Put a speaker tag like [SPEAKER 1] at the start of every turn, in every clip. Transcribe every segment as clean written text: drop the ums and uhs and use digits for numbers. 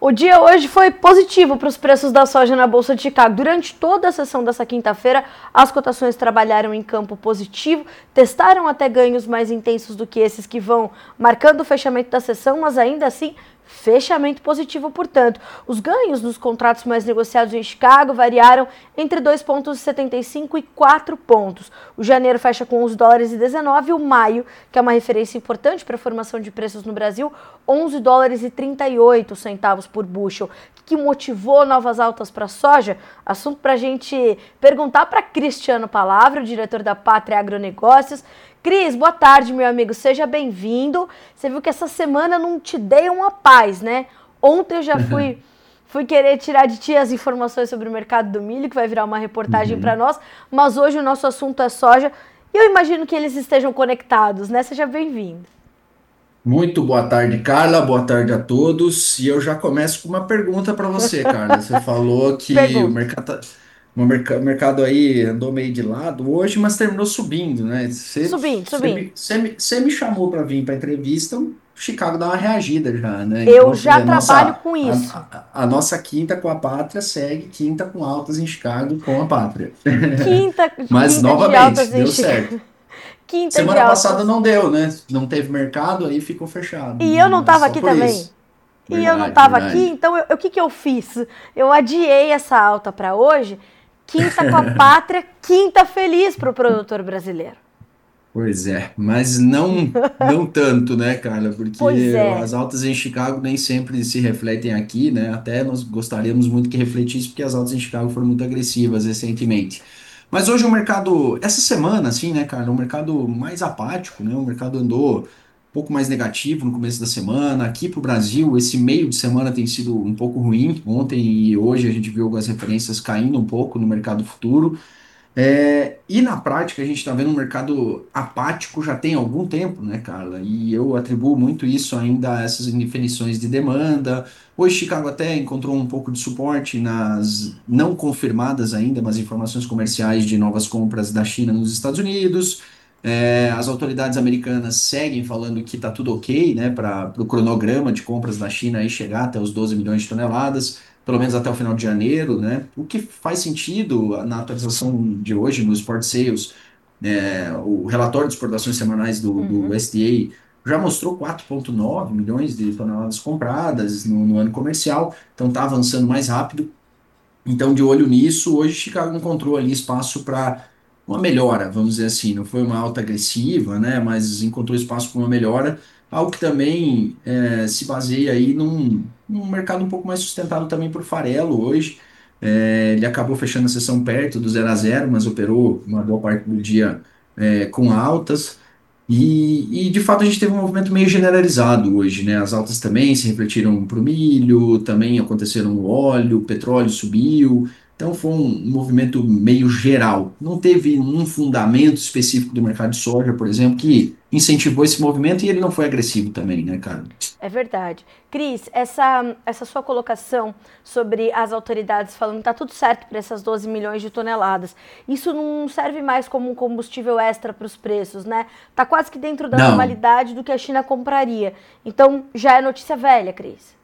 [SPEAKER 1] O dia hoje foi positivo para os preços da soja na Bolsa de Chicago. Durante toda a sessão dessa quinta-feira, as cotações trabalharam em campo positivo, testaram até ganhos mais intensos do que esses que vão marcando o fechamento da sessão, mas ainda assim, fechamento positivo, portanto. Os ganhos nos contratos mais negociados em Chicago variaram entre 2,75 e 4 pontos. O janeiro fecha com $11,19 e o maio, que é uma referência importante para a formação de preços no Brasil, $11,38 por bushel. O que motivou novas altas para a soja? Assunto para a gente perguntar para Cristiano Palavra, o diretor da Pátria Agronegócios. Cris, boa tarde, meu amigo, seja bem-vindo. Você viu que essa semana não te dei uma paz, né? Ontem eu já fui querer tirar de ti as informações sobre o mercado do milho, que vai virar uma reportagem para nós, mas hoje o nosso assunto é soja e eu imagino que eles estejam conectados, né? Seja bem-vindo.
[SPEAKER 2] Muito boa tarde, Carla. Boa tarde a todos. E eu já começo com uma pergunta para você, Carla. Você falou que o
[SPEAKER 1] Pergunta.
[SPEAKER 2] mercado, o mercado aí andou meio de lado hoje, mas terminou subindo, né?
[SPEAKER 1] Subindo.
[SPEAKER 2] Você me chamou para vir para a entrevista, o Chicago dá uma reagida já, né? Então,
[SPEAKER 1] Eu
[SPEAKER 2] você
[SPEAKER 1] já
[SPEAKER 2] vê,
[SPEAKER 1] trabalho com isso.
[SPEAKER 2] a nossa quinta com a Pátria segue quinta com altas em Chicago com a Pátria.
[SPEAKER 1] Quinta,
[SPEAKER 2] Mas,
[SPEAKER 1] quinta de altas
[SPEAKER 2] novamente,
[SPEAKER 1] em
[SPEAKER 2] deu
[SPEAKER 1] Chicago.
[SPEAKER 2] certo.
[SPEAKER 1] Quinta de
[SPEAKER 2] Semana passada
[SPEAKER 1] altas.
[SPEAKER 2] não deu, né? Não teve mercado, aí ficou fechado,
[SPEAKER 1] E
[SPEAKER 2] né?
[SPEAKER 1] eu não
[SPEAKER 2] Mas
[SPEAKER 1] estava
[SPEAKER 2] só
[SPEAKER 1] aqui
[SPEAKER 2] por
[SPEAKER 1] também.
[SPEAKER 2] isso.
[SPEAKER 1] E eu não
[SPEAKER 2] Verdade,
[SPEAKER 1] estava aqui,
[SPEAKER 2] verdade.
[SPEAKER 1] então o que, que eu fiz? Eu adiei essa alta para hoje, quinta com a Pátria, quinta feliz para o produtor brasileiro.
[SPEAKER 2] Pois é, mas não tanto, né, Carla?
[SPEAKER 1] Pois
[SPEAKER 2] Porque
[SPEAKER 1] é.
[SPEAKER 2] as altas em Chicago nem sempre se refletem aqui, né? Até nós gostaríamos muito que refletisse, porque as altas em Chicago foram muito agressivas recentemente. Mas hoje o mercado, essa semana, assim, né, Carla, o mercado mais apático, né? O mercado andou um pouco mais negativo no começo da semana. Aqui para o Brasil, esse meio de semana tem sido um pouco ruim. Ontem e hoje a gente viu algumas referências caindo um pouco no mercado futuro. E na prática a gente está vendo um mercado apático já tem algum tempo, né, Carla? E eu atribuo muito isso ainda a essas indefinições de demanda. Hoje Chicago até encontrou um pouco de suporte nas não confirmadas ainda, mas informações comerciais de novas compras da China nos Estados Unidos. As autoridades americanas seguem falando que está tudo ok, né, para o cronograma de compras da China aí chegar até os 12 milhões de toneladas pelo menos até o final de janeiro, né? O que faz sentido na atualização de hoje nos Sport Sales, o relatório de exportações semanais do USDA já mostrou 4,9 milhões de toneladas compradas no ano comercial, então está avançando mais rápido. Então, de olho nisso, hoje Chicago encontrou ali espaço para uma melhora, vamos dizer assim. Não foi uma alta agressiva, né? Mas encontrou espaço para uma melhora, algo que também se baseia aí num mercado um pouco mais sustentado também por farelo hoje. Ele acabou fechando a sessão perto do 0 a 0, mas operou uma boa parte do dia com altas. E de fato a gente teve um movimento meio generalizado hoje, né? As altas também se refletiram para o milho, também aconteceram no óleo, o petróleo subiu. Então foi um movimento meio geral. Não teve um fundamento específico do mercado de soja, por exemplo, que incentivou esse movimento e ele não foi agressivo também, né, cara?
[SPEAKER 1] É verdade. Cris, essa sua colocação sobre as autoridades falando que está tudo certo para essas 12 milhões de toneladas, isso não serve mais como um combustível extra para os preços, né? Está quase que dentro da
[SPEAKER 2] Não.
[SPEAKER 1] normalidade do que a China compraria. Então já é notícia velha, Cris.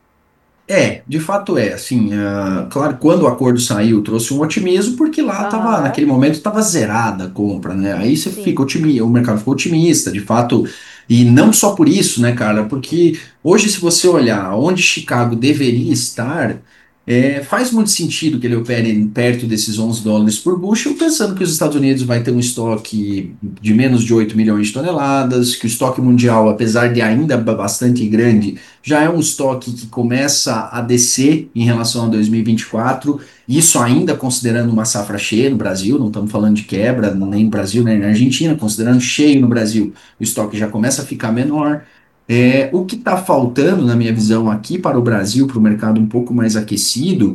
[SPEAKER 2] De fato é, assim, claro, quando o acordo saiu, trouxe um otimismo, porque lá tava,
[SPEAKER 1] Aham,
[SPEAKER 2] naquele momento estava zerada a compra, né? Aí você fica
[SPEAKER 1] sim.
[SPEAKER 2] otimista, o mercado ficou otimista, de fato, e não só por isso, né, cara? Porque hoje, se você olhar onde Chicago deveria estar, faz muito sentido que ele opere perto desses $11 por bushel, pensando que os Estados Unidos vai ter um estoque de menos de 8 milhões de toneladas, que o estoque mundial, apesar de ainda bastante grande, já é um estoque que começa a descer em relação a 2024, isso ainda considerando uma safra cheia no Brasil, não estamos falando de quebra nem no Brasil nem na Argentina, considerando cheio no Brasil, o estoque já começa a ficar menor. O que está faltando, na minha visão, aqui para o Brasil, para o mercado um pouco mais aquecido,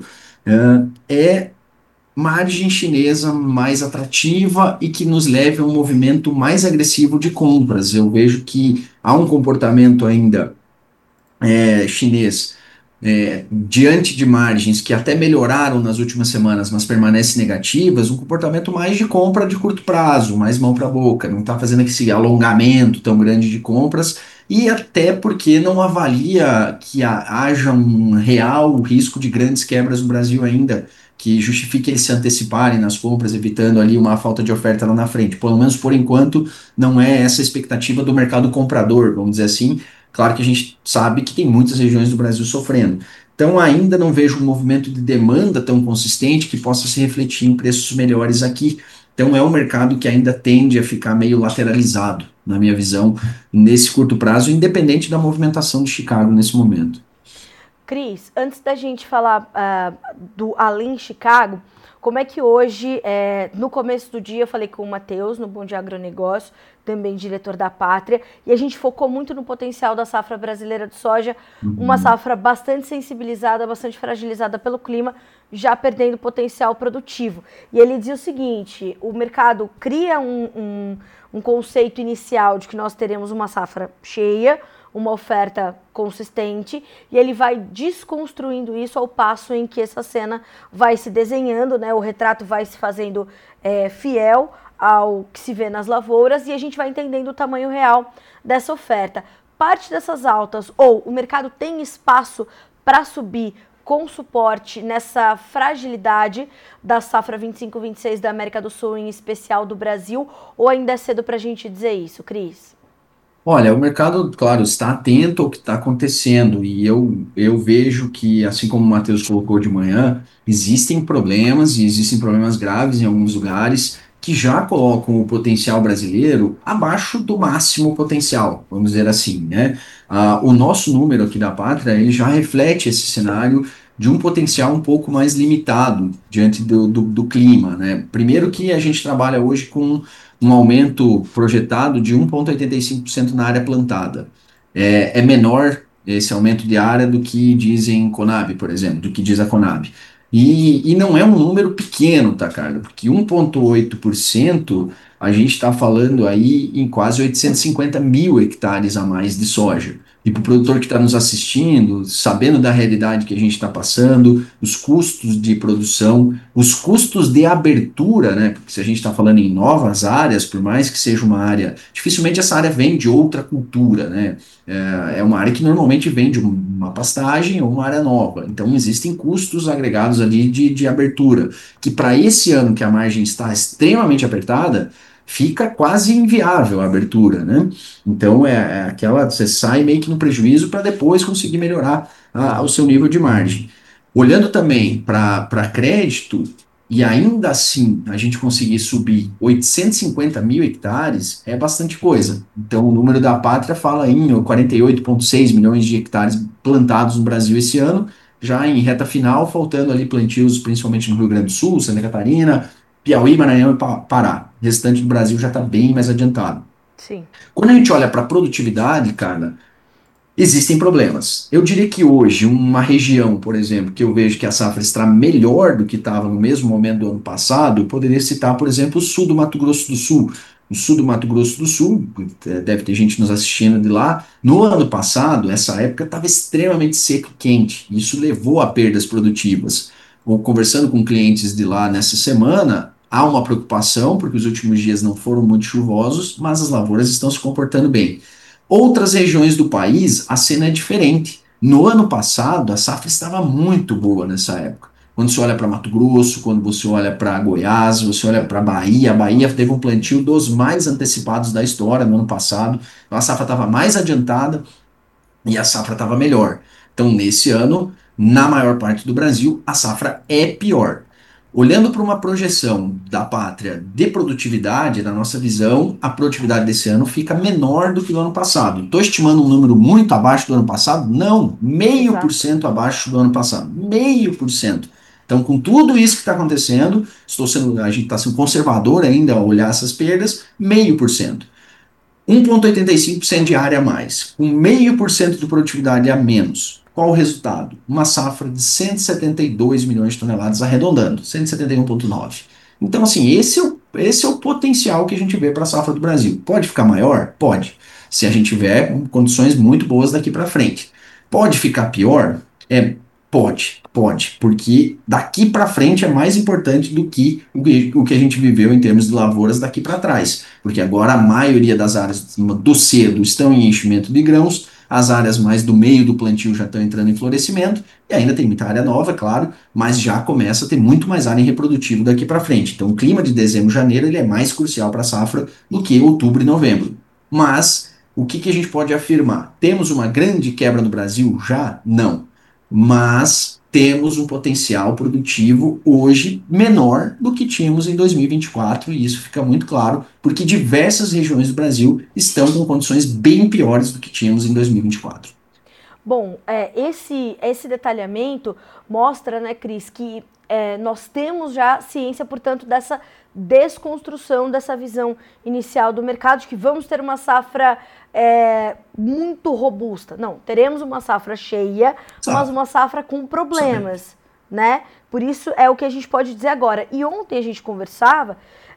[SPEAKER 2] é margem chinesa mais atrativa e que nos leve a um movimento mais agressivo de compras. Eu vejo que há um comportamento ainda chinês diante de margens que até melhoraram nas últimas semanas, mas permanecem negativas, um comportamento mais de compra de curto prazo, mais mão para boca, não está fazendo esse alongamento tão grande de compras, e até porque não avalia que haja um real risco de grandes quebras no Brasil ainda, que justifique eles se anteciparem nas compras, evitando ali uma falta de oferta lá na frente. Pelo menos por enquanto, não é essa a expectativa do mercado comprador, vamos dizer assim. Claro que a gente sabe que tem muitas regiões do Brasil sofrendo. Então, ainda não vejo um movimento de demanda tão consistente que possa se refletir em preços melhores aqui. Então, é um mercado que ainda tende a ficar meio lateralizado, na minha visão, nesse curto prazo, independente da movimentação de Chicago nesse momento.
[SPEAKER 1] Cris, antes da gente falar do Além Chicago, como é que hoje, no começo do dia, eu falei com o Matheus, no Bom Dia Agronegócio, também diretor da Pátria, e a gente focou muito no potencial da safra brasileira de soja, uma
[SPEAKER 2] Uhum.
[SPEAKER 1] safra bastante sensibilizada, bastante fragilizada pelo clima, já perdendo potencial produtivo. E ele dizia o seguinte, o mercado cria um conceito inicial de que nós teremos uma safra cheia, uma oferta consistente, e ele vai desconstruindo isso ao passo em que essa cena vai se desenhando, né? O retrato vai se fazendo fiel ao que se vê nas lavouras e a gente vai entendendo o tamanho real dessa oferta. Parte dessas altas, ou o mercado tem espaço para subir com suporte nessa fragilidade da safra 25-26 da América do Sul, em especial do Brasil, ou ainda é cedo para a gente dizer isso, Cris?
[SPEAKER 2] Olha, o mercado, claro, está atento ao que está acontecendo e eu vejo que, assim como o Matheus colocou de manhã, existem problemas e existem problemas graves em alguns lugares que já colocam o potencial brasileiro abaixo do máximo potencial, vamos dizer assim, né? O nosso número aqui da Pátria, ele já reflete esse cenário de um potencial um pouco mais limitado diante do clima, né? Primeiro que a gente trabalha hoje com um aumento projetado de 1,85% na área plantada. É menor esse aumento de área do que dizem Conab, por exemplo, do que diz a Conab. E não é um número pequeno, tá, Carla? Porque 1,8% a gente está falando aí em quase 850 mil hectares a mais de soja. E para o produtor que está nos assistindo, sabendo da realidade que a gente está passando, os custos de produção, os custos de abertura, né? Porque se a gente está falando em novas áreas, por mais que seja uma área, dificilmente essa área vem de outra cultura, né? É uma área que normalmente vem de uma pastagem ou uma área nova. Então existem custos agregados ali de abertura, que para esse ano que a margem está extremamente apertada, fica quase inviável a abertura, né? Então é aquela, você sai meio que no prejuízo para depois conseguir melhorar o seu nível de margem. Olhando também para crédito, e ainda assim a gente conseguir subir 850 mil hectares é bastante coisa. Então o número da Pátria fala em 48,6 milhões de hectares plantados no Brasil esse ano, já em reta final, faltando ali plantios principalmente no Rio Grande do Sul, Santa Catarina, Piauí, Maranhão e Pará. O restante do Brasil já está bem mais adiantado.
[SPEAKER 1] Sim.
[SPEAKER 2] Quando a gente olha para a produtividade, cara, existem problemas. Eu diria que hoje, uma região, por exemplo, que eu vejo que a safra está melhor do que estava no mesmo momento do ano passado, eu poderia citar, por exemplo, o sul do Mato Grosso do Sul. O sul do Mato Grosso do Sul, deve ter gente nos assistindo de lá. No ano passado, essa época estava extremamente seco e quente. Isso levou a perdas produtivas. Ou conversando com clientes de lá nessa semana, há uma preocupação, porque os últimos dias não foram muito chuvosos, mas as lavouras estão se comportando bem. Outras regiões do país, a cena é diferente. No ano passado, a safra estava muito boa nessa época. Quando você olha para Mato Grosso, quando você olha para Goiás, você olha para Bahia, a Bahia teve um plantio dos mais antecipados da história no ano passado. Então a safra estava mais adiantada e a safra estava melhor. Então, nesse ano, na maior parte do Brasil, a safra é pior. Olhando para uma projeção da pátria de produtividade, na nossa visão, a produtividade desse ano fica menor do que do ano passado. Estou estimando um número muito abaixo do ano passado? Não, meio por
[SPEAKER 1] Exato.
[SPEAKER 2] cento abaixo do ano passado. Meio por cento. Então, com tudo isso que está acontecendo, a gente está sendo conservador ainda ao olhar essas perdas, meio por cento. 1,85% de área a mais, com 0,5% de produtividade a menos. Qual o resultado? Uma safra de 172 milhões de toneladas, arredondando, 171,9. Então, assim, esse é o potencial que a gente vê para a safra do Brasil. Pode ficar maior? Pode, se a gente tiver condições muito boas daqui para frente. Pode ficar pior? Pode, porque daqui para frente é mais importante do que o que a gente viveu em termos de lavouras daqui para trás, porque agora a maioria das áreas do cedo estão em enchimento de grãos, as áreas mais do meio do plantio já estão entrando em florescimento, e ainda tem muita área nova, é claro, mas já começa a ter muito mais área em reprodutivo daqui para frente. Então o clima de dezembro, janeiro, ele é mais crucial para a safra do que outubro e novembro. Mas o que a gente pode afirmar? Temos uma grande quebra no Brasil? Já? Não, mas temos um potencial produtivo hoje menor do que tínhamos em 2024, e isso fica muito claro, porque diversas regiões do Brasil estão com condições bem piores do que tínhamos em 2024.
[SPEAKER 1] Bom, esse detalhamento mostra, né, Cris, que nós temos já ciência, portanto, dessa desconstrução dessa visão inicial do mercado, de que vamos ter uma safra muito robusta. Não, teremos uma safra cheia, mas
[SPEAKER 2] Sabe?
[SPEAKER 1] uma safra com
[SPEAKER 2] Sabe?
[SPEAKER 1] problemas, né? Por isso é o que a gente pode dizer agora. E ontem a gente conversava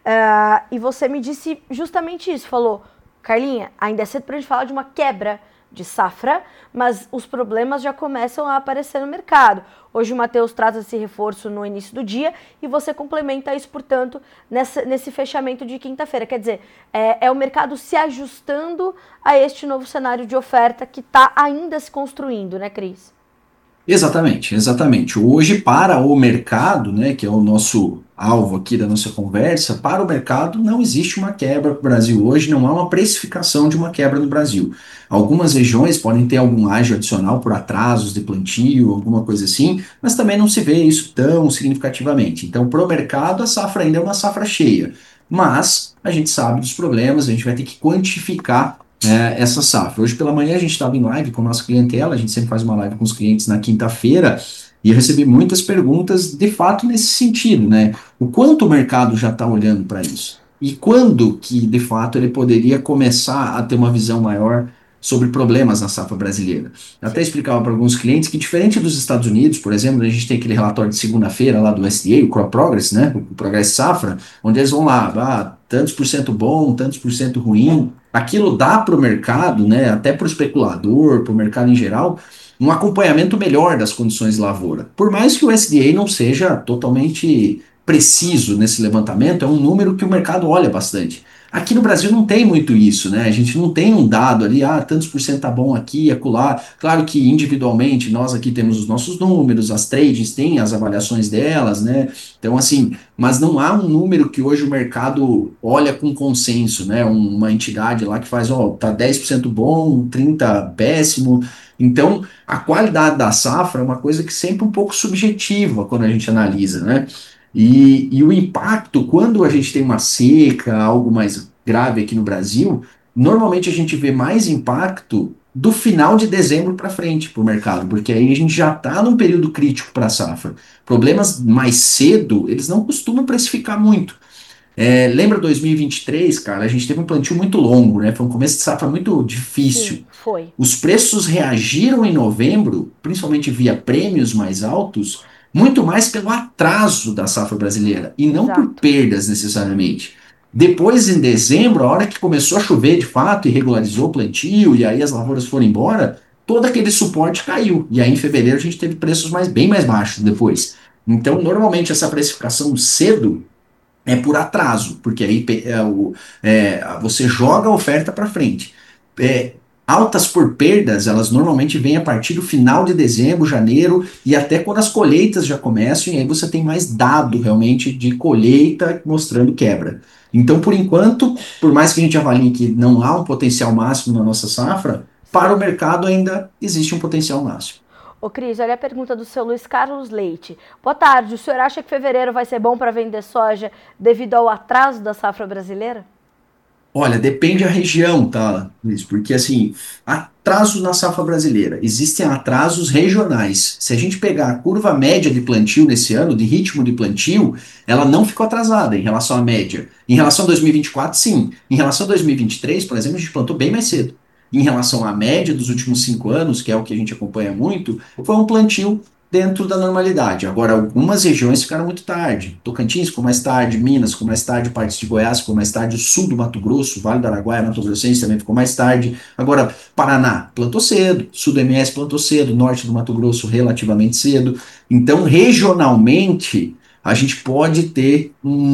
[SPEAKER 1] e você me disse justamente isso, falou, Carlinha, ainda é cedo para a gente falar de uma quebra de safra, mas os problemas já começam a aparecer no mercado. Hoje o Matheus traz esse reforço no início do dia e você complementa isso, portanto, nesse fechamento de quinta-feira. Quer dizer, é o mercado se ajustando a este novo cenário de oferta que está ainda se construindo, né, Cris?
[SPEAKER 2] Exatamente, exatamente. Hoje, para o mercado, né, que é o nosso alvo aqui da nossa conversa, para o mercado não existe uma quebra no Brasil hoje, não há uma precificação de uma quebra no Brasil. Algumas regiões podem ter algum ágio adicional por atrasos de plantio, alguma coisa assim, mas também não se vê isso tão significativamente. Então, para o mercado, a safra ainda é uma safra cheia, mas a gente sabe dos problemas, a gente vai ter que quantificar essa safra. Hoje pela manhã a gente estava em live com a nossa clientela, a gente sempre faz uma live com os clientes na quinta-feira, e eu recebi muitas perguntas de fato nesse sentido, né? O quanto o mercado já está olhando para isso? E quando que, de fato, ele poderia começar a ter uma visão maior sobre problemas na safra brasileira? Eu até
[SPEAKER 1] Sim.
[SPEAKER 2] explicava para alguns clientes que, diferente dos Estados Unidos, por exemplo, a gente tem aquele relatório de segunda-feira lá do USDA, o Crop Progress, né? O Progresso Safra, onde eles vão lá, tantos por cento bom, tantos por cento ruim. Aquilo dá para o mercado, né, até para o especulador, para o mercado em geral, um acompanhamento melhor das condições de lavoura. Por mais que o SDA não seja totalmente preciso nesse levantamento, é um número que o mercado olha bastante. Aqui no Brasil não tem muito isso, né? A gente não tem um dado ali, tantos por cento tá bom aqui, acolá. Claro que individualmente nós aqui temos os nossos números, as tradings têm as avaliações delas, né? Então, assim, mas não há um número que hoje o mercado olha com consenso, né? Uma entidade lá que faz, ó, tá 10% bom, 30% péssimo. Então, a qualidade da safra é uma coisa que sempre é um pouco subjetiva quando a gente analisa, né? E o impacto, quando a gente tem uma seca, algo mais grave aqui no Brasil, normalmente a gente vê mais impacto do final de dezembro para frente para o mercado, porque aí a gente já está num período crítico para a safra. Problemas mais cedo, eles não costumam precificar muito. Lembra 2023, cara? A gente teve um plantio muito longo, né? Foi um começo de safra muito
[SPEAKER 1] Sim,
[SPEAKER 2] difícil.
[SPEAKER 1] foi.
[SPEAKER 2] Os preços reagiram em novembro, principalmente via prêmios mais altos, muito mais pelo atraso da safra brasileira e não por
[SPEAKER 1] Exato.
[SPEAKER 2] perdas necessariamente. Depois, em dezembro, a hora que começou a chover de fato e regularizou o plantio, e aí as lavouras foram embora, todo aquele suporte caiu. E aí, em fevereiro, a gente teve preços bem mais baixos depois. Então, normalmente, essa precificação cedo é por atraso, porque aí você joga a oferta para frente. É, altas por perdas, elas normalmente vêm a partir do final de dezembro, janeiro, e até quando as colheitas já começam, e aí você tem mais dado realmente de colheita mostrando quebra. Então, por enquanto, por mais que a gente avalie que não há um potencial máximo na nossa safra, para o
[SPEAKER 1] Sim.
[SPEAKER 2] mercado ainda existe um potencial máximo.
[SPEAKER 1] Ô, Cris, olha a pergunta do seu Luiz Carlos Leite. Boa tarde. O senhor acha que fevereiro vai ser bom para vender soja devido ao atraso da safra brasileira?
[SPEAKER 2] Olha, depende da região, tá, Luiz? Porque, assim, atraso na safra brasileira. Existem atrasos regionais. Se a gente pegar a curva média de plantio nesse ano, de ritmo de plantio, ela não ficou atrasada em relação à média. Em relação a 2024, sim. Em relação a 2023, por exemplo, a gente plantou bem mais cedo. Em relação à média dos últimos 5 anos, que é o que a gente acompanha muito, foi um plantio dentro da normalidade. Agora, algumas regiões ficaram muito tarde. Tocantins ficou mais tarde, Minas ficou mais tarde, partes de Goiás ficou mais tarde, o sul do Mato Grosso, Vale do Araguaia, Mato Grossense também ficou mais tarde. Agora, Paraná plantou cedo, sul do MS plantou cedo, norte do Mato Grosso relativamente cedo. Então, regionalmente, a gente pode ter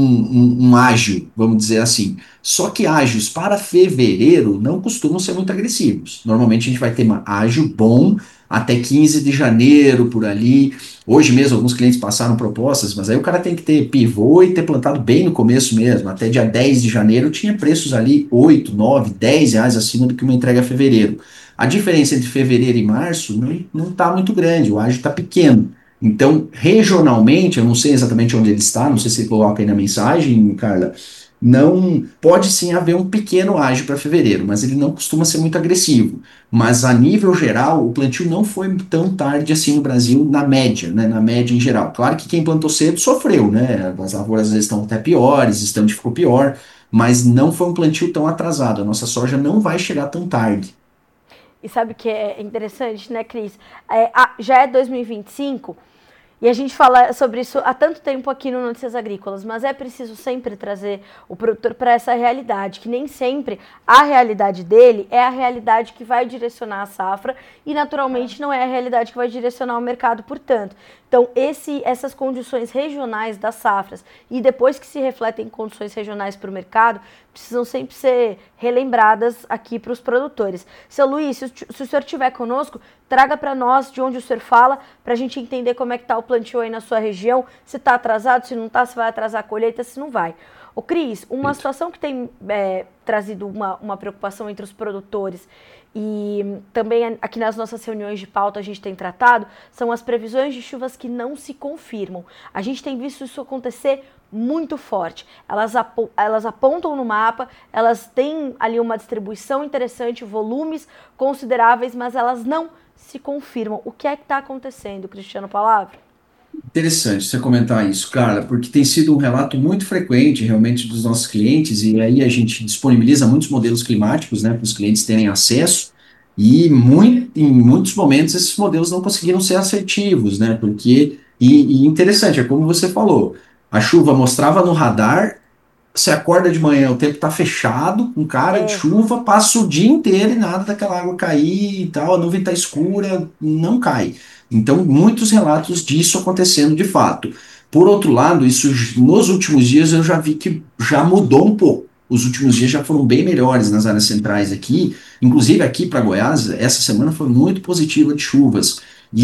[SPEAKER 2] um ágio, vamos dizer assim. Só que ágios para fevereiro não costumam ser muito agressivos. Normalmente a gente vai ter um ágio bom até 15 de janeiro, por ali. Hoje mesmo, alguns clientes passaram propostas, mas aí o cara tem que ter pivô e ter plantado bem no começo mesmo. Até dia 10 de janeiro tinha preços ali 8, 9, 10 reais acima do que uma entrega em fevereiro. A diferença entre fevereiro e março não está muito grande, o ágio está pequeno. Então, regionalmente, eu não sei exatamente onde ele está, não sei se ele coloca aí na mensagem, Carla, não pode sim haver um pequeno ágio para fevereiro, mas ele não costuma ser muito agressivo. Mas a nível geral, o plantio não foi tão tarde assim no Brasil, na média, né? Na média em geral. Claro que quem plantou cedo sofreu, né? As lavouras às vezes estão até piores, estão ficou pior, mas não foi um plantio tão atrasado. A nossa soja não vai chegar tão tarde.
[SPEAKER 1] E sabe o que é interessante, né, Cris? Já é 2025 e a gente fala sobre isso há tanto tempo aqui no Notícias Agrícolas, mas é preciso sempre trazer o produtor para essa realidade, que nem sempre a realidade dele é a realidade que vai direcionar a safra e, naturalmente, não é a realidade que vai direcionar o mercado, portanto. Então, essas condições regionais das safras e depois que se refletem em condições regionais para o mercado, precisam sempre ser relembradas aqui para os produtores. Seu Luiz, se o senhor estiver conosco, traga para nós de onde o senhor fala, para a gente entender como é que está o plantio aí na sua região, se está atrasado, se não está, se vai atrasar a colheita, se não vai. Ô Cris, uma situação que tem trazido uma preocupação entre os produtores e também aqui nas nossas reuniões de pauta a gente tem tratado, são as previsões de chuvas que não se confirmam. A gente tem visto isso acontecer muito forte. Elas apontam no mapa, elas têm ali uma distribuição interessante, volumes consideráveis, mas elas não se confirmam. O que é que está acontecendo, Cristiano Palavra?
[SPEAKER 2] Interessante você comentar isso, cara, porque tem sido um relato muito frequente realmente dos nossos clientes, e aí a gente disponibiliza muitos modelos climáticos, né, para os clientes terem acesso, e em muitos momentos esses modelos não conseguiram ser assertivos, né, e interessante, é como você falou, a chuva mostrava no radar. Você acorda de manhã, o tempo tá fechado, com cara de
[SPEAKER 1] É,
[SPEAKER 2] chuva, passa o dia inteiro e nada daquela água cair e tal, a nuvem tá escura, não cai. Então, muitos relatos disso acontecendo de fato. Por outro lado, isso nos últimos dias eu já vi que já mudou um pouco. Os últimos dias já foram bem melhores nas áreas centrais aqui, inclusive aqui para Goiás, essa semana foi muito positiva de chuvas.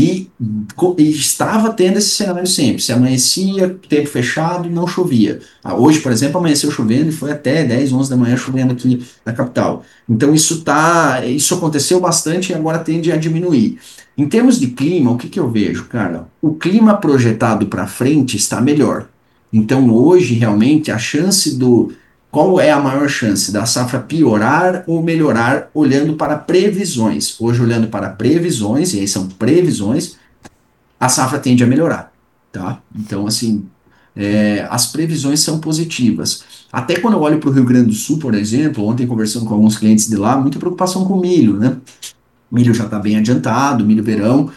[SPEAKER 2] E estava tendo esse cenário sempre. Se amanhecia, tempo fechado, não chovia. Hoje, por exemplo, amanheceu chovendo e foi até 10, 11 da manhã chovendo aqui na capital. Então isso aconteceu bastante e agora tende a diminuir. Em termos de clima, o que que eu vejo, cara? O clima projetado para frente está melhor. Então hoje, realmente, a chance do qual é a maior chance da safra piorar ou melhorar olhando para previsões? Hoje, olhando para previsões, e aí são previsões, a safra tende a melhorar, tá? Então, assim, as previsões são positivas. Até quando eu olho para o Rio Grande do Sul, por exemplo, ontem conversando com alguns clientes de lá, muita preocupação com o milho, né? Milho já está bem adiantado, milho verão,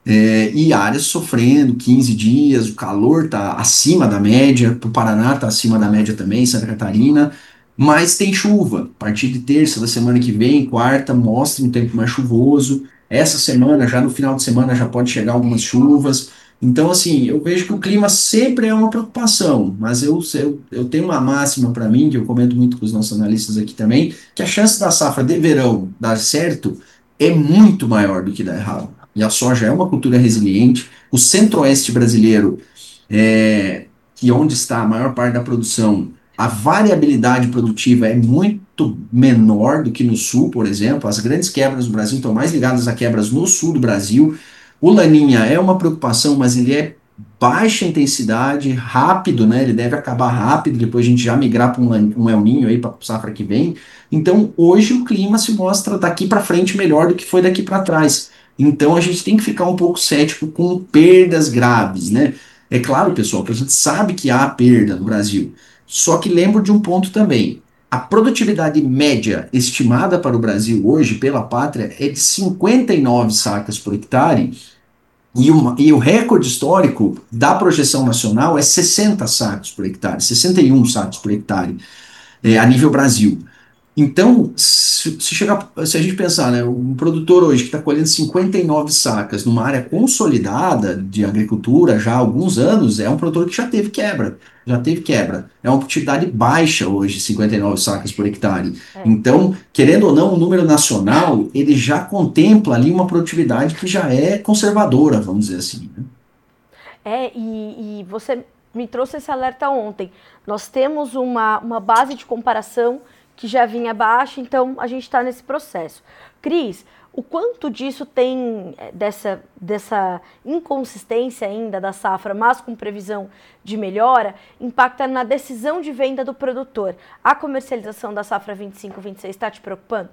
[SPEAKER 2] e áreas sofrendo 15 dias, o calor está acima da média, o Paraná está acima da média também, Santa Catarina, mas tem chuva. A partir de terça da semana que vem, quarta, mostra um tempo mais chuvoso. Essa semana, já no final de semana, já pode chegar algumas chuvas. Então, assim, eu vejo que o clima sempre é uma preocupação, mas eu tenho uma máxima para mim, que eu comento muito com os nossos analistas aqui também, que a chance da safra de verão dar certo é muito maior do que dar errado. E a soja é uma cultura resiliente. O centro-oeste brasileiro, que é onde está a maior parte da produção, a variabilidade produtiva é muito menor do que no sul, por exemplo. As grandes quebras do Brasil estão mais ligadas a quebras no sul do Brasil. O Laninha é uma preocupação, mas ele é baixa intensidade, rápido, né? Ele deve acabar rápido, depois a gente já migrar para um El Ninho aí para a safra que vem. Então, hoje o clima se mostra daqui para frente melhor do que foi daqui para trás. Então, a gente tem que ficar um pouco cético com perdas graves, né? É claro, pessoal, que a gente sabe que há perda no Brasil. Só que lembro de um ponto também. A produtividade média estimada para o Brasil hoje, pela Pátria, é de 59 sacas por hectare, E o recorde histórico da projeção nacional é 60 sacos por hectare, 61 sacos por hectare, a nível Brasil. Então, se a gente pensar, né, um produtor hoje que está colhendo 59 sacas numa área consolidada de agricultura já há alguns anos, é um produtor que já teve quebra. Já teve quebra. É uma produtividade baixa hoje, 59 sacas por hectare.
[SPEAKER 1] É.
[SPEAKER 2] Então, querendo ou não, o número nacional, ele já contempla ali uma produtividade que já é conservadora, vamos dizer assim, né?
[SPEAKER 1] E você me trouxe esse alerta ontem. Nós temos uma base de comparação que já vinha baixa, então a gente está nesse processo. Cris, o quanto disso tem dessa inconsistência ainda da safra, mas com previsão de melhora, impacta na decisão de venda do produtor? A comercialização da safra 25-26 está te preocupando?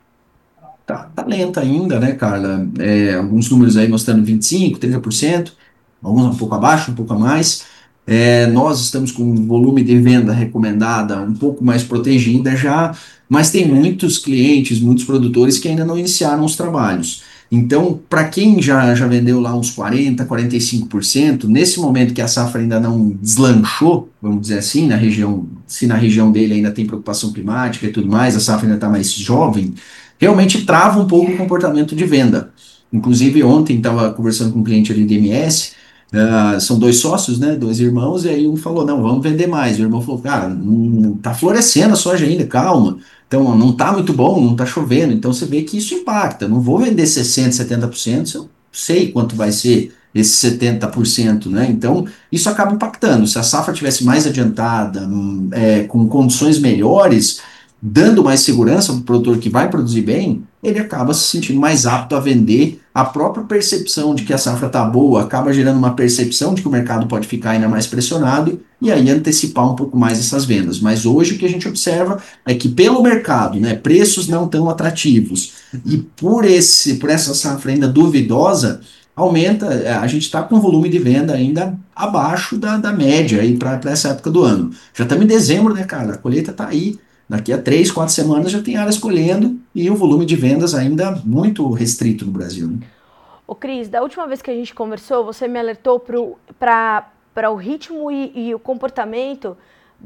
[SPEAKER 2] Tá lenta ainda, né, Carla? Alguns números aí mostrando 25, 30%, alguns um pouco abaixo, um pouco a mais. Nós estamos com um volume de venda recomendada um pouco mais protegida já, mas tem muitos clientes, muitos produtores que ainda não iniciaram os trabalhos. Então, para quem já vendeu lá uns 40, 45%, nesse momento que a safra ainda não deslanchou, vamos dizer assim, na região, se na região dele ainda tem preocupação climática e tudo mais, a safra ainda está mais jovem, realmente trava um pouco o comportamento de venda. Inclusive, ontem estava conversando com um cliente ali de MS, são dois sócios, né, dois irmãos, e aí um falou, não, vamos vender mais. O irmão falou, cara, não tá florescendo a soja ainda, calma. Então, não tá muito bom, não tá chovendo. Então, você vê que isso impacta. Não vou vender 60, 70% se eu sei quanto vai ser esse 70%, né? Então, isso acaba impactando. Se a safra tivesse mais adiantada, com condições melhores, dando mais segurança para o produtor que vai produzir bem, ele acaba se sentindo mais apto a vender. A própria percepção de que a safra está boa acaba gerando uma percepção de que o mercado pode ficar ainda mais pressionado e aí antecipar um pouco mais essas vendas. Mas hoje o que a gente observa é que pelo mercado, né, preços não tão atrativos e por essa safra ainda duvidosa, aumenta, a gente está com volume de venda ainda abaixo da média aí para essa época do ano. Já estamos em dezembro, né, cara? A colheita está aí. Daqui a 3, 4 semanas já tem áreas colhendo e o volume de vendas ainda muito restrito no Brasil, né?
[SPEAKER 1] Ô Cris, da última vez que a gente conversou, você me alertou para o ritmo e o comportamento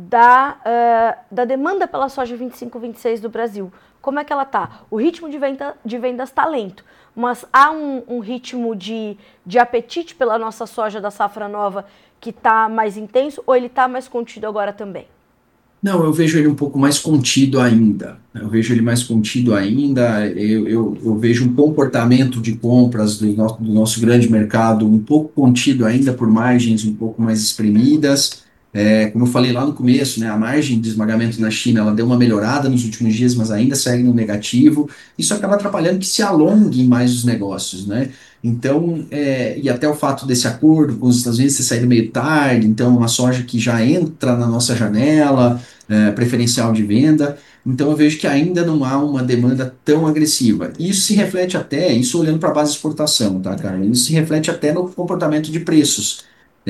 [SPEAKER 1] da demanda pela soja 25-26 do Brasil. Como é que ela está? O ritmo de vendas está lento, mas há um ritmo de apetite pela nossa soja da safra nova que está mais intenso ou ele está mais contido agora também?
[SPEAKER 2] Não, eu vejo ele um pouco mais contido ainda. Eu vejo ele mais contido ainda. Eu vejo um comportamento de compras do nosso grande mercado um pouco contido ainda por margens um pouco mais espremidas. Como eu falei lá no começo, né, a margem de esmagamento na China ela deu uma melhorada nos últimos dias, mas ainda segue no negativo. Isso acaba atrapalhando que se alonguem mais os negócios, né? Então, e até o fato desse acordo com os Estados Unidos ter saído meio tarde, então uma soja que já entra na nossa janela preferencial de venda. Então eu vejo que ainda não há uma demanda tão agressiva. Isso se reflete até, isso olhando para a base de exportação, tá, cara? Isso se reflete até no comportamento de preços.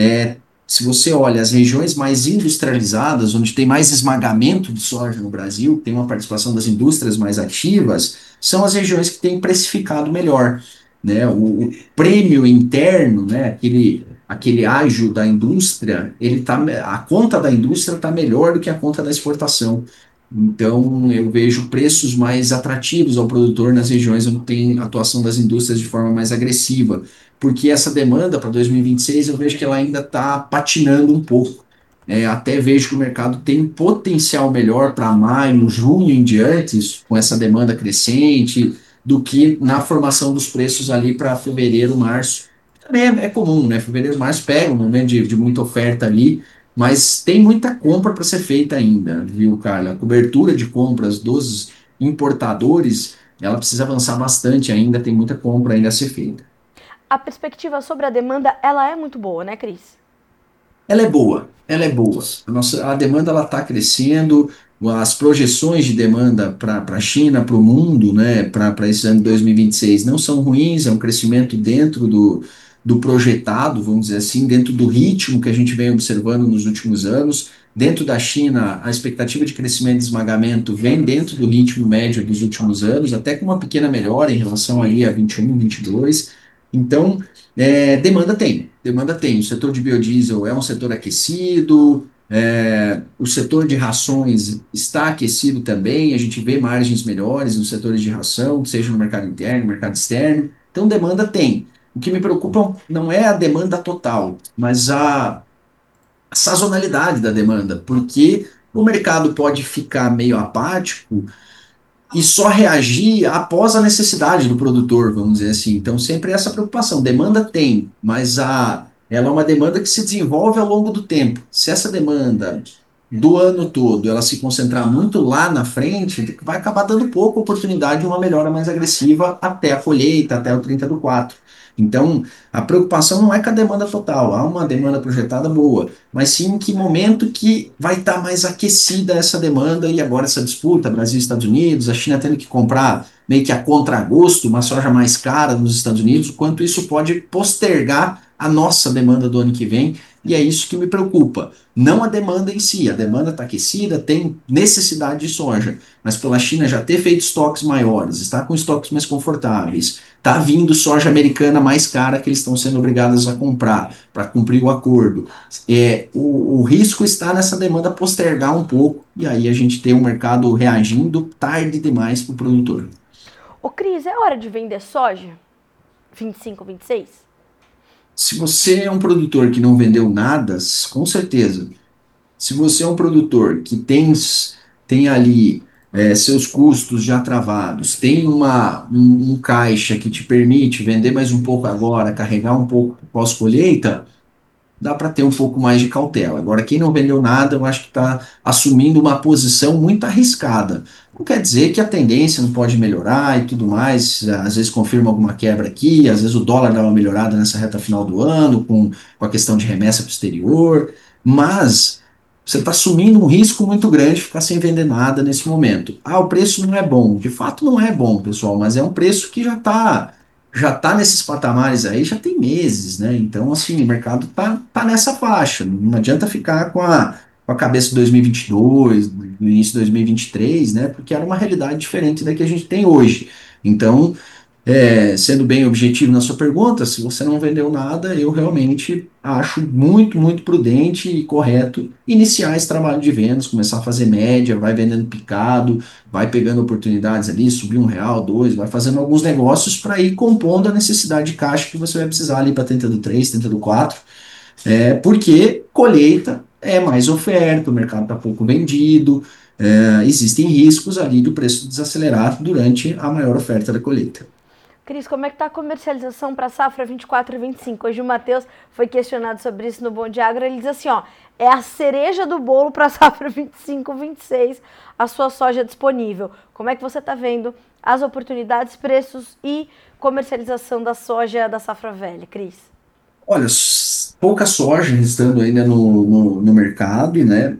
[SPEAKER 2] Se você olha as regiões mais industrializadas, onde tem mais esmagamento de soja no Brasil, tem uma participação das indústrias mais ativas, são as regiões que têm precificado melhor, né? O prêmio interno, né? Aquele ágio da indústria, a conta da indústria está melhor do que a conta da exportação. Então, eu vejo preços mais atrativos ao produtor nas regiões onde tem atuação das indústrias de forma mais agressiva, porque essa demanda para 2026 eu vejo que ela ainda está patinando um pouco. Até vejo que o mercado tem um potencial melhor para maio, junho em diante, com essa demanda crescente, do que na formação dos preços ali para fevereiro, março. Também é comum, né? Fevereiro, março pega um momento de muita oferta ali, mas tem muita compra para ser feita ainda, viu, Carla? A cobertura de compras dos importadores, ela precisa avançar bastante ainda, tem muita compra ainda a ser feita.
[SPEAKER 1] A perspectiva sobre a demanda, ela é muito boa, né, Cris?
[SPEAKER 2] Ela é boa, ela é boa. A demanda ela está crescendo, as projeções de demanda para a China, para o mundo, né, para esse ano de 2026 não são ruins, é um crescimento dentro do projetado, vamos dizer assim, dentro do ritmo que a gente vem observando nos últimos anos. Dentro da China, a expectativa de crescimento de esmagamento vem dentro do ritmo médio dos últimos anos, até com uma pequena melhora em relação aí a 21, 22. Então, demanda tem, demanda tem. O setor de biodiesel é um setor aquecido, o setor de rações está aquecido também, a gente vê margens melhores nos setores de ração, seja no mercado interno, no mercado externo. Então, demanda tem. O que me preocupa não é a demanda total, mas a sazonalidade da demanda, porque o mercado pode ficar meio apático e só reagir após a necessidade do produtor, vamos dizer assim. Então, sempre essa preocupação. Demanda tem, mas ela é uma demanda que se desenvolve ao longo do tempo. Se essa demanda do ano todo ela se concentrar muito lá na frente, vai acabar dando pouca oportunidade de uma melhora mais agressiva até a colheita, até o 30 do 4. Então, a preocupação não é com a demanda total, há uma demanda projetada boa, mas sim em que momento que vai estar mais aquecida essa demanda e agora essa disputa, Brasil e Estados Unidos, a China tendo que comprar meio que a contragosto uma soja mais cara nos Estados Unidos, o quanto isso pode postergar a nossa demanda do ano que vem, e é isso que me preocupa. Não a demanda em si, a demanda está aquecida, tem necessidade de soja, mas pela China já ter feito estoques maiores, está com estoques mais confortáveis, está vindo soja americana mais cara que eles estão sendo obrigados a comprar para cumprir o acordo. O risco está nessa demanda postergar um pouco, e aí a gente tem o mercado reagindo tarde demais para o produtor.
[SPEAKER 1] Ô Cris, é hora de vender soja? 25, 26?
[SPEAKER 2] Se você é um produtor que não vendeu nada, com certeza. Se você é um produtor que tem ali seus custos já travados, tem um caixa que te permite vender mais um pouco agora, carregar um pouco pós-colheita, dá para ter um pouco mais de cautela. Agora, quem não vendeu nada, eu acho que está assumindo uma posição muito arriscada. Não quer dizer que a tendência não pode melhorar e tudo mais, às vezes confirma alguma quebra aqui, às vezes o dólar dá uma melhorada nessa reta final do ano, com a questão de remessa para o exterior, mas você está assumindo um risco muito grande de ficar sem vender nada nesse momento. Ah, o preço não é bom. De fato, não é bom, pessoal, mas é um preço que já tá nesses patamares aí, já tem meses, né? Então, assim, o mercado tá nessa faixa. Não adianta ficar com a cabeça de 2022, no início de 2023, né? Porque era uma realidade diferente da que a gente tem hoje. Então, sendo bem objetivo na sua pergunta, se você não vendeu nada, eu realmente acho muito, muito prudente e correto iniciar esse trabalho de vendas, começar a fazer média, vai vendendo picado, vai pegando oportunidades ali, subir um real, dois, vai fazendo alguns negócios para ir compondo a necessidade de caixa que você vai precisar ali para 30 do 3, 30 do 4, porque colheita é mais oferta, o mercado está pouco vendido, existem riscos ali do preço desacelerar durante a maior oferta da colheita.
[SPEAKER 1] Cris, como é que está a comercialização para a safra 24 e 25? Hoje o Matheus foi questionado sobre isso no Bom de Agro. Ele diz assim, ó, é a cereja do bolo para a safra 25, 26, a sua soja disponível. Como é que você está vendo as oportunidades, preços e comercialização da soja da safra velha, Cris?
[SPEAKER 2] Olha, pouca soja restando ainda no mercado, né?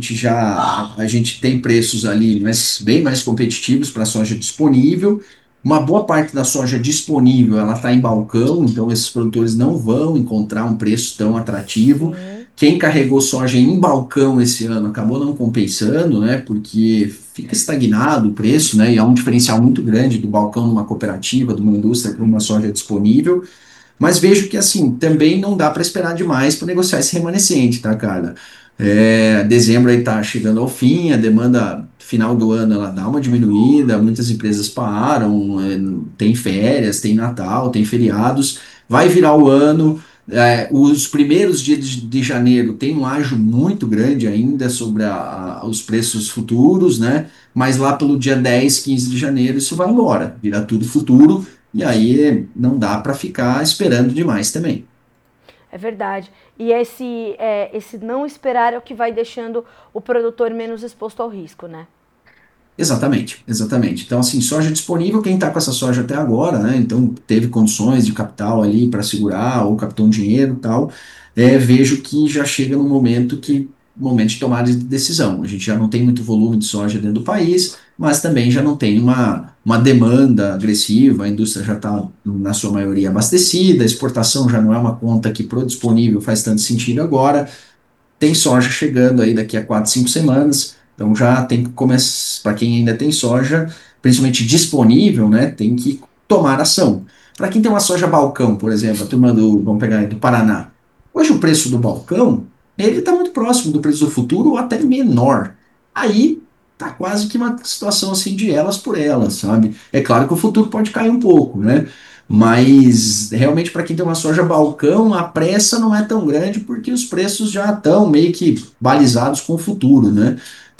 [SPEAKER 2] A gente tem preços ali bem mais competitivos para a soja disponível. Uma boa parte da soja disponível ela está em balcão, então esses produtores não vão encontrar um preço tão atrativo.
[SPEAKER 1] Sim.
[SPEAKER 2] Quem carregou soja em balcão esse ano acabou não compensando, né? Porque fica estagnado o preço, né? E há um diferencial muito grande do balcão numa cooperativa, de uma indústria para uma soja disponível. Mas vejo que, assim, também não dá para esperar demais para negociar esse remanescente, tá, cara? Dezembro aí tá chegando ao fim, a demanda final do ano ela dá uma diminuída, muitas empresas param, tem férias, tem Natal, tem feriados, vai virar o ano, os primeiros dias de janeiro tem um ágio muito grande ainda sobre os preços futuros, né? Mas lá pelo dia 10, 15 de janeiro isso vai embora, vira tudo futuro, e aí não dá para ficar esperando demais também.
[SPEAKER 1] É verdade. E esse não esperar é o que vai deixando o produtor menos exposto ao risco, né?
[SPEAKER 2] Exatamente, exatamente. Então, assim, soja disponível, quem está com essa soja até agora, né? Então, teve condições de capital ali para segurar, ou captou um dinheiro e tal, vejo que já chega no momento de tomada de decisão. A gente já não tem muito volume de soja dentro do país, mas também já não tem uma demanda agressiva, a indústria já está, na sua maioria, abastecida, a exportação já não é uma conta que pro disponível faz tanto sentido agora. Tem soja chegando aí daqui a 4, 5 semanas, então já tem que começar, para quem ainda tem soja, principalmente disponível, né, tem que tomar ação. para quem tem uma soja balcão, por exemplo, a turma vamos pegar aí, do Paraná. Hoje o preço do balcão, ele está muito próximo do preço do futuro ou até menor. Aí tá quase que uma situação assim de elas por elas, sabe? É claro que o futuro pode cair um pouco, né? Mas realmente para quem tem uma soja balcão, a pressa não é tão grande porque os preços já estão meio que balizados com o futuro, né?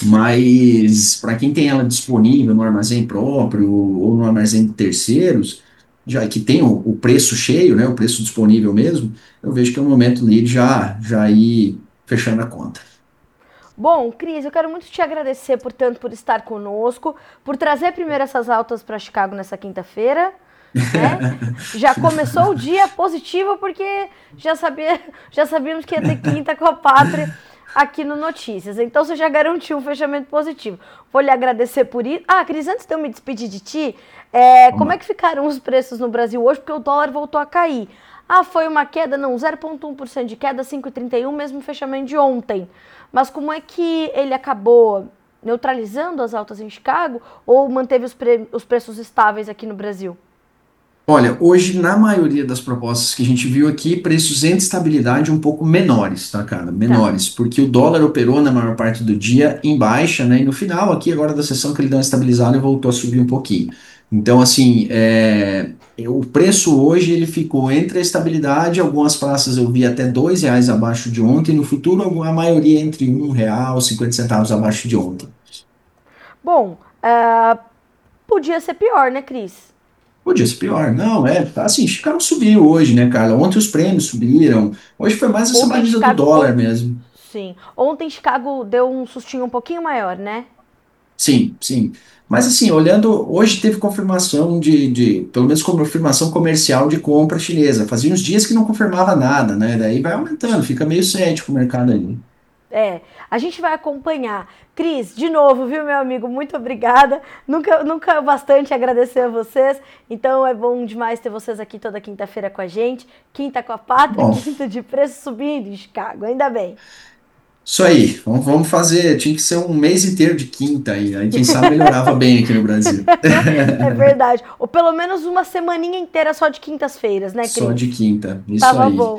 [SPEAKER 2] Mas para quem tem ela disponível no armazém próprio ou no armazém de terceiros, já que tem o preço cheio, né, o preço disponível mesmo, eu vejo que é o momento ali de já ir fechando a conta.
[SPEAKER 1] Bom, Cris, eu quero muito te agradecer, portanto, por estar conosco, por trazer primeiro essas altas para Chicago nessa quinta-feira, né? Já começou o dia positivo porque já sabíamos que ia ter quinta com a pátria aqui no Notícias. Então você já garantiu um fechamento positivo. Vou lhe agradecer por isso. Ah, Cris, antes de eu me despedir de ti,
[SPEAKER 2] Vamos
[SPEAKER 1] como é
[SPEAKER 2] lá.
[SPEAKER 1] que ficaram os preços no Brasil hoje? Porque o dólar voltou a cair. Ah, foi uma queda? Não, 0,1% de queda, 5,31, mesmo fechamento de ontem. Mas como é que ele acabou neutralizando as altas em Chicago ou manteve os preços estáveis aqui no Brasil?
[SPEAKER 2] Olha, hoje, na maioria das propostas que a gente viu aqui, preços em estabilidade um pouco menores, tá, cara?
[SPEAKER 1] Tá.
[SPEAKER 2] Menores, porque o dólar operou na maior parte do dia em baixa, né? E no final, aqui agora da sessão, que ele deu uma estabilizada e voltou a subir um pouquinho. Então, assim, o preço hoje ele ficou entre a estabilidade, algumas praças eu vi até R$ 2 abaixo de ontem, no futuro a maioria entre R$ 1, 50 centavos abaixo de ontem.
[SPEAKER 1] Bom, podia ser pior, né, Cris?
[SPEAKER 2] Podia ser pior. Não, tá assim, Chicago subiu hoje, né, Carla? Ontem os prêmios subiram. Hoje foi mais essa
[SPEAKER 1] Ontem
[SPEAKER 2] batida do
[SPEAKER 1] Chicago.
[SPEAKER 2] dólar mesmo.
[SPEAKER 1] Sim. Ontem Chicago deu um sustinho um pouquinho maior, né?
[SPEAKER 2] Sim, sim. Mas assim, olhando, hoje teve confirmação pelo menos confirmação comercial de compra chinesa. Fazia uns dias que não confirmava nada, né? Daí vai aumentando, fica meio cético o mercado aí.
[SPEAKER 1] A gente vai acompanhar. Cris, de novo, viu, meu amigo? Muito obrigada. Nunca é bastante agradecer a vocês. Então é bom demais ter vocês aqui toda quinta-feira com a gente. Quinta com a pátria,
[SPEAKER 2] Bom,
[SPEAKER 1] quinta de preço subindo em Chicago. Ainda bem.
[SPEAKER 2] isso aí. Vamos fazer. Tinha que ser um mês inteiro de quinta aí. Aí quem sabe melhorava bem aqui no Brasil.
[SPEAKER 1] É verdade. Ou pelo menos uma semaninha inteira só de quintas-feiras, né,
[SPEAKER 2] Só
[SPEAKER 1] Cris?
[SPEAKER 2] de quinta. Isso
[SPEAKER 1] Tava
[SPEAKER 2] aí.
[SPEAKER 1] bom.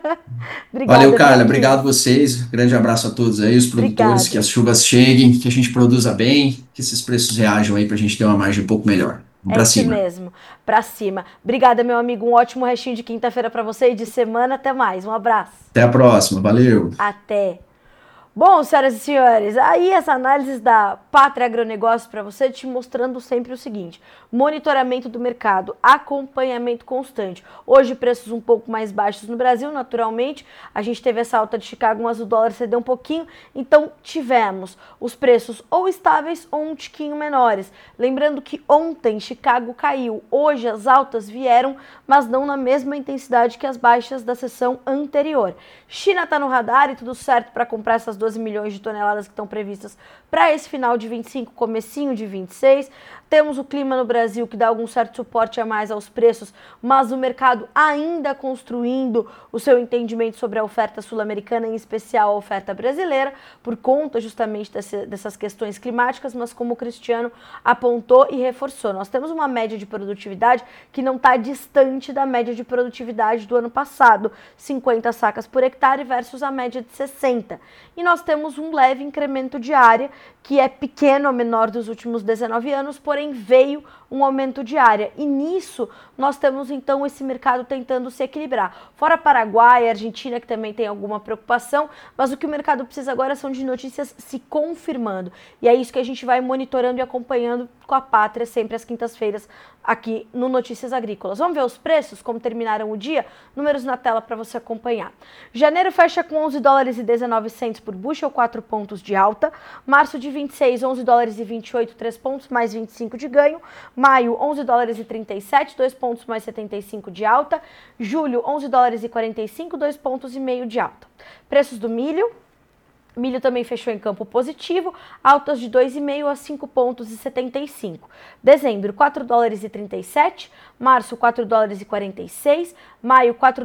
[SPEAKER 2] Valeu,
[SPEAKER 1] Obrigada, viu,
[SPEAKER 2] Carla.
[SPEAKER 1] Cris?
[SPEAKER 2] Obrigado a vocês. Grande abraço a todos aí, os produtores, que
[SPEAKER 1] Obrigada.
[SPEAKER 2] as chuvas cheguem, que a gente produza bem, que esses preços reajam aí para a gente ter uma margem um pouco melhor. Vamos
[SPEAKER 1] É
[SPEAKER 2] para
[SPEAKER 1] isso
[SPEAKER 2] cima.
[SPEAKER 1] mesmo. Pra cima. Obrigada, meu amigo. Um ótimo restinho de quinta-feira pra você e de semana. Até mais. Um abraço.
[SPEAKER 2] Até a próxima. Valeu.
[SPEAKER 1] Até. Bom, senhoras e senhores, aí essa análise da Pátria Agronegócios para você, te mostrando sempre o seguinte: monitoramento do mercado, acompanhamento constante. Hoje preços um pouco mais baixos no Brasil, naturalmente, a gente teve essa alta de Chicago, mas o dólar cedeu um pouquinho, então tivemos os preços ou estáveis ou um tiquinho menores. Lembrando que ontem Chicago caiu, hoje as altas vieram, mas não na mesma intensidade que as baixas da sessão anterior. China está no radar e tudo certo para comprar essas 12 milhões de toneladas que estão previstas para esse final de 25, comecinho de 26. Temos o clima no Brasil que dá algum certo suporte a mais aos preços, mas o mercado ainda construindo o seu entendimento sobre a oferta sul-americana, em especial a oferta brasileira, por conta justamente dessas questões climáticas, mas como o Cristiano apontou e reforçou, nós temos uma média de produtividade que não está distante da média de produtividade do ano passado, 50 sacas por hectare versus a média de 60. E nós temos um leve incremento de área, que é pequeno, ao menor dos últimos 19 anos, porém veio um aumento de área. E nisso nós temos então esse mercado tentando se equilibrar. Fora Paraguai, Argentina, que também tem alguma preocupação, mas o que o mercado precisa agora são de notícias se confirmando. E é isso que a gente vai monitorando e acompanhando com a Pátria sempre às quintas-feiras aqui no Notícias Agrícolas. Vamos ver os preços, como terminaram o dia? Números na tela para você acompanhar. Janeiro fecha com 11 dólares e 19 cents por bushel, 4 pontos de alta. Março de 26, 11 dólares e 28, 3 pontos, mais 25 de ganho. Maio, 11 dólares e 37, 2 pontos mais 75 de alta. Julho, 11 dólares e 45, 2 pontos e meio de alta. Preços do milho. Milho também fechou em campo positivo, altas de 2,5 a 5 pontos e 75. Dezembro, 4 dólares e 37, março, 4 dólares e 46, maio, 4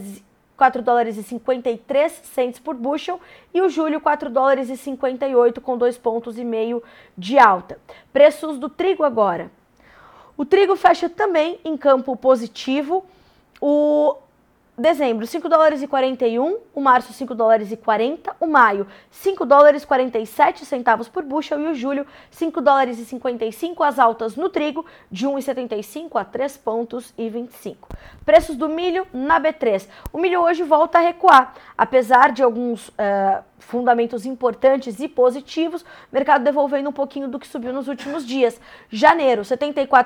[SPEAKER 1] dólares e 53 cents por bushel e o julho 4 dólares e 58 com 2 pontos e meio de alta. Preços do trigo agora. O trigo fecha também em campo positivo. O dezembro, 5 dólares e 41, o março, 5 dólares e 40, o maio, 5 dólares e 47 centavos por bushel e o julho, 5 dólares e 55, as altas no trigo, de 1,75 a 3 pontos e 25. Preços do milho na B3. O milho hoje volta a recuar, apesar de alguns fundamentos importantes e positivos, mercado devolvendo um pouquinho do que subiu nos últimos dias. Janeiro, R$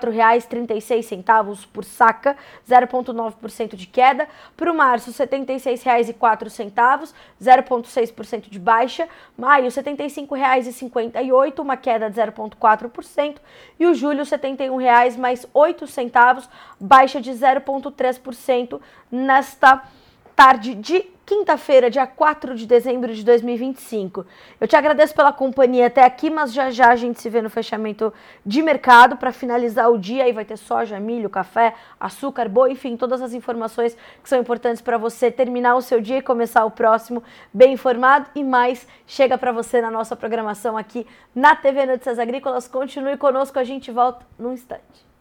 [SPEAKER 1] 74,36 por saca, 0,9% de queda. Para o março, R$ 76,04, 0,6% de baixa. Maio, R$ 75,58, uma queda de 0,4%. E o julho, R$ 71,00 mais 8 centavos, baixa de 0,3% nesta tarde de quinta-feira, dia 4 de dezembro de 2025. Eu te agradeço pela companhia até aqui, mas já já a gente se vê no fechamento de mercado para finalizar o dia. Aí vai ter soja, milho, café, açúcar, boi, enfim, todas as informações que são importantes para você terminar o seu dia e começar o próximo bem informado. E mais chega para você na nossa programação aqui na TV Notícias Agrícolas. Continue conosco, a gente volta num instante.